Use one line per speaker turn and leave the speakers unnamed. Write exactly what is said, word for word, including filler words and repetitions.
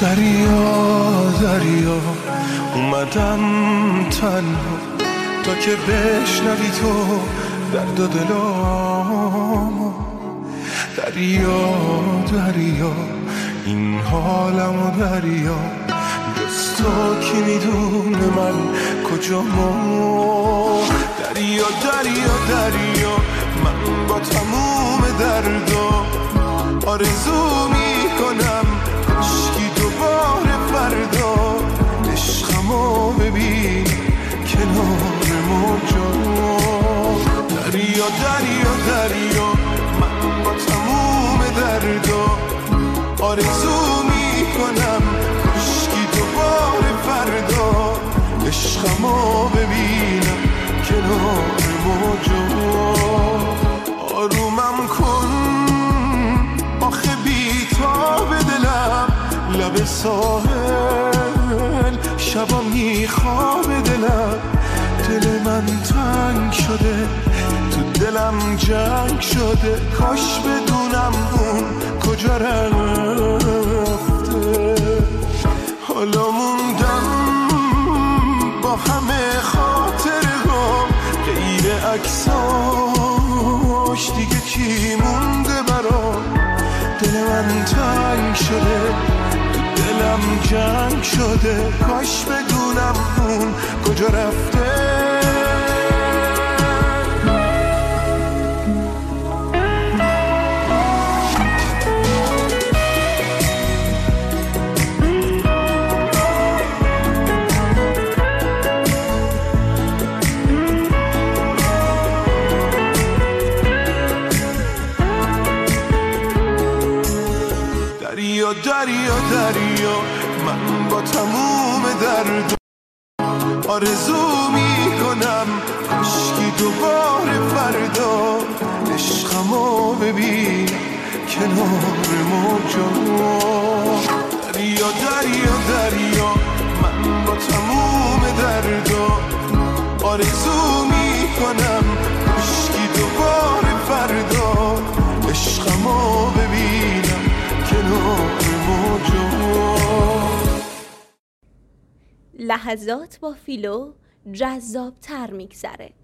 دریا دریا اومدم تنها تا که بشنوی تو درد و دلامو. دریا دریا این حالمو دریا، جز تو کی میدونه من کجامو. دریا دریا دریا من با تموم دردا آرزو میکنم کاشکی دوباره فردا عشقمو ببین کنار موجا. دریا دریا دریا من با تموم دردا آرزو میکنم کاشکی دوباره فردا عشقمو ببینم کنار موجا. آرومم کن آخه بی‌تاب دلم لب ساحل شبا میخواب دلم. دل من تنگ شده تو دلم جنگ شده، کاش بدونم اون کجا رفته. حالا موندم با همه خاطرهام غیر عکساش دیگه چی مونده برام. دل من تنگ شده تو دلم جنگ شده، کاش بدونم اون کجا رفته. دریا دریا دریا من با تموم درد آرزو میکنم کاشکی دوباره فردا عشقمو ببین کنار موجا. دریا دریا دریا من با تموم دردا آرزو میکنم کاشکی دوباره فردا عشقمو ببینم کنار موجا.
لحظات با فیلو جذاب تر میگذره.